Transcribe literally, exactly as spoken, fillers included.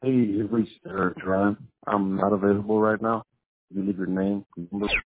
Hey, you've reached Eric Ryan. I'm not available right now. You leave your name, number,